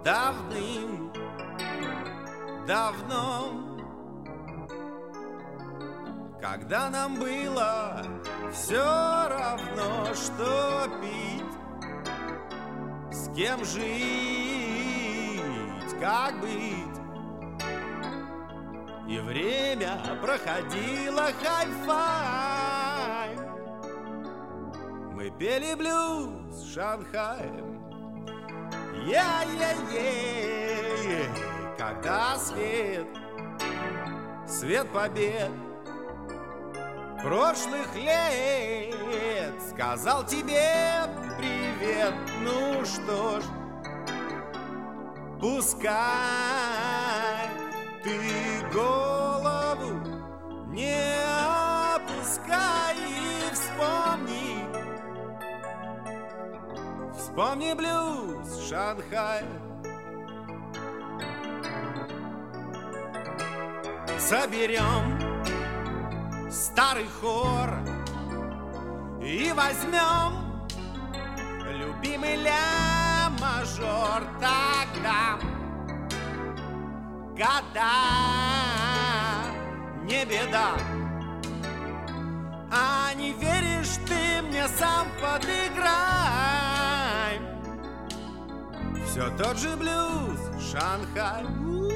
давным-давно, когда нам было все равно, что пить, с кем жить, как быть. И время проходило хай-фай. Мы пели блюз Шанхаем. Я-я-я, когда свет побед прошлых лет сказал тебе привет. Ну что ж, пускай ты голову не опускай и вспомни блюз Шанхая. Соберем старый хор и возьмем любимый ля-мажор. Тогда года не беда. А не веришь ты мне, сам подыграй. Все тот же блюз Шанхай.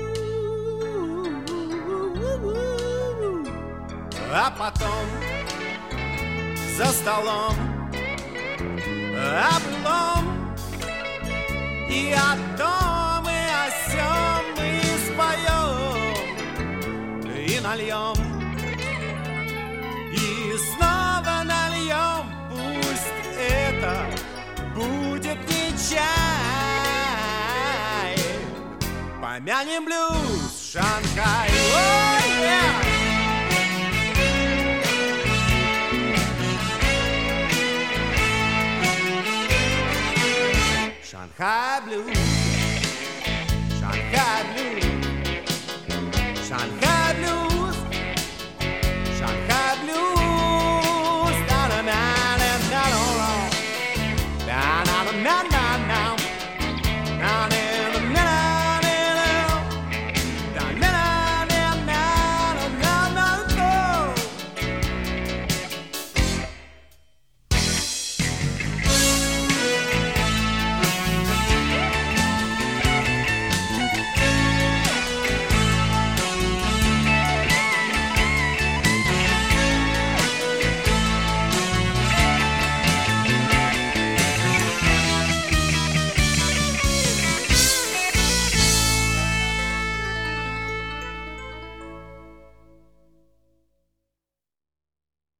А потом за столом облом, и о том, и о сём мы споем и нальем, и снова нальем. Пусть это будет не чай, помянем блюз Шанхай. Oh, yeah! Shanghai blues, Shanghai blues, Shanghai blues, Shanghai blues. Na na na na na na na na na na na na.